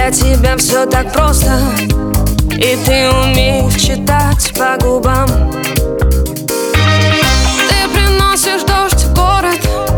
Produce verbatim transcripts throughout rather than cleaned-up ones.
Для тебя все так просто, и ты умеешь читать по губам. Ты приносишь дождь в город,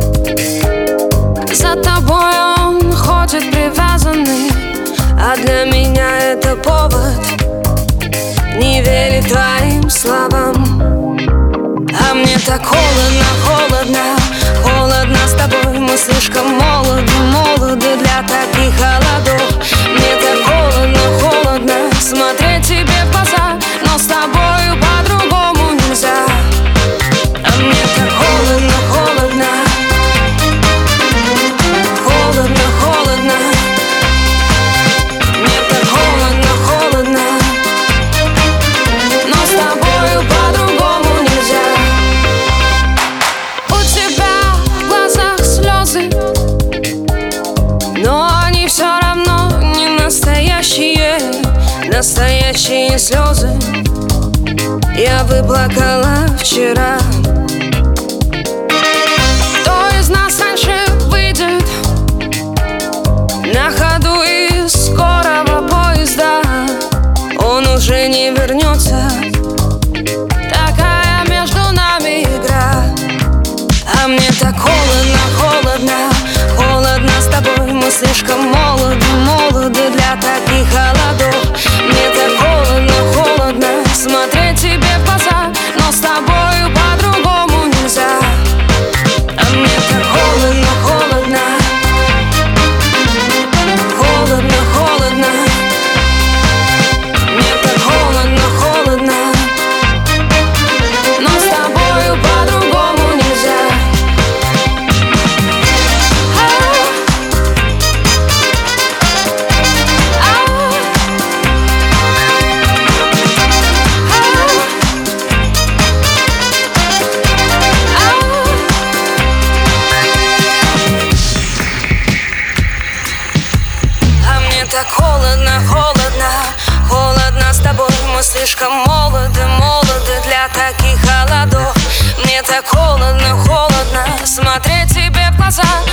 за тобой он ходит привязанный, а для меня это повод не верить твоим словам. А мне так холодно, холодно, холодно с тобой. Мы слишком молоды, молоды для таких холодов. Мне так холодно, холодно смотреть тебе в глаза, но с тобою по-другому нельзя. А мне так холодно, холодно, холодно, холодно. Мне так холодно, холодно, но с тобою по-другому нельзя. У тебя в глазах слезы, но они все равно не настоящие. Настоящие слезы я выплакала вчера. Кто из нас раньше выйдет на ходу из скорого поезда? Он уже не вернется, такая между нами игра. А мне так холодно, холодно, холодно с тобой. Мы слишком молоды, молоды для таких холодов. Мне так холодно, холодно смотреть тебе в глаза, но с тобою по-другому нельзя. А мне так холодно, холодно, холодно, холодно. Мне так холодно, холодно, но с тобою по-другому нельзя. Так холодно, холодно, холодно с тобой. Мы слишком молоды, молоды для таких холодов. Мне так холодно, холодно смотреть тебе в глаза,